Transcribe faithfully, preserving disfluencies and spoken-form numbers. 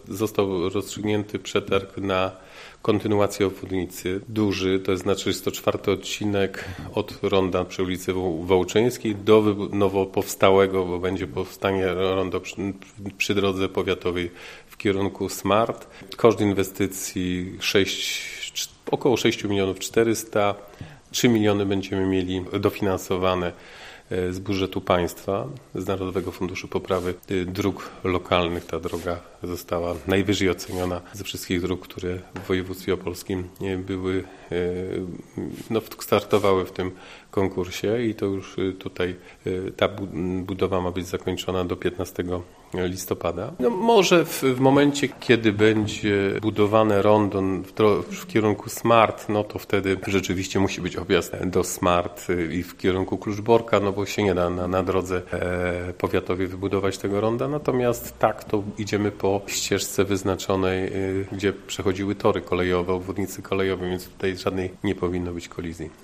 został rozstrzygnięty przetarg na kontynuację obwodnicy. Duży, to jest na trzydzieści czwarty odcinek od ronda przy ulicy Wołczyńskiej do nowo powstałego, bo będzie powstanie rondo przy, przy drodze powiatowej w kierunku Smart. Koszt inwestycji sześć, około sześć milionów czterysta. trzy miliony będziemy mieli dofinansowane z budżetu państwa, z Narodowego Funduszu Poprawy Dróg Lokalnych. Ta droga została najwyżej oceniona ze wszystkich dróg, które w województwie opolskim były, no, startowały w tym konkursie i to już tutaj ta budowa ma być zakończona do piętnastego listopada. No, może w, w momencie, kiedy będzie budowane rondo w, w kierunku Smart, no to wtedy rzeczywiście musi być objazd do Smart i w kierunku Kluczborka, no bo się nie da na, na drodze e, powiatowej wybudować tego ronda. Natomiast tak, to idziemy po ścieżce wyznaczonej, e, gdzie przechodziły tory kolejowe, obwodnicy kolejowe, więc tutaj żadnej nie powinno być kolizji.